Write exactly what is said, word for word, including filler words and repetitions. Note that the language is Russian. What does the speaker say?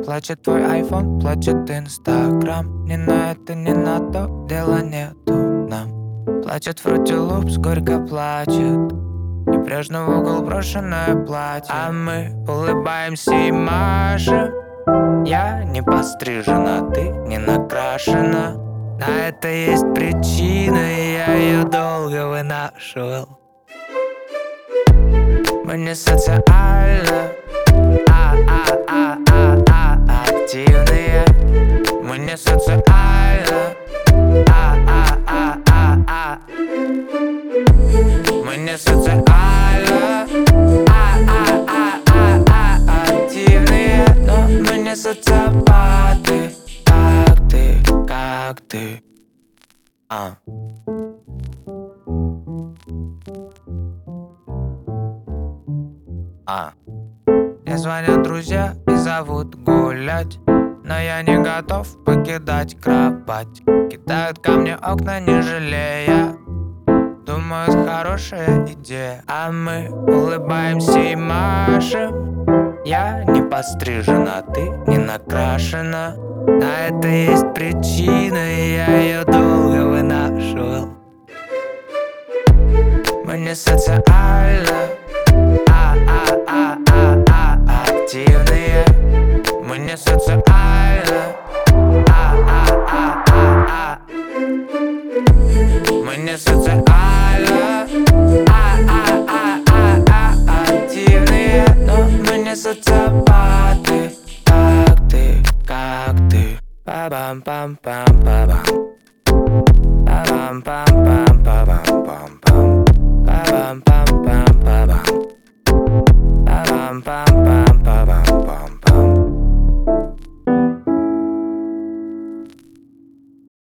Плачет твой айфон, плачет инстаграм. Ни на это, ни на то дела нету нам. Плачет Fruity Loops, горько плачет. Небрежно в угол брошенное платье. А мы улыбаемся и машем. Я не пострижена, ты не накрашена. На это есть причина, и я ее долго вынашивал. Мы не социально активные. Мы не социально Мы не социально активные, но мы не социопаты. Как ты, как ты, а А Мне звонят друзья и зовут гулять, но я не готов покидать кровать. Кидают ко мне окна, не жалея. Думают, хорошая идея. А мы улыбаемся и машем. Я не пострижена, ты не накрашена. На это есть причина, и я ее долго вынашивал. Мы не социально активные. Мы не социально Мы не социально активные, но мы не социопаты. Как ты, как ты, па-бам-пам-пам-па-бам, па-бам-пам-пам-па-бам-пам-пам, па-бам-пам-пам-па-бам, па-бам-пам-пам-па-бам.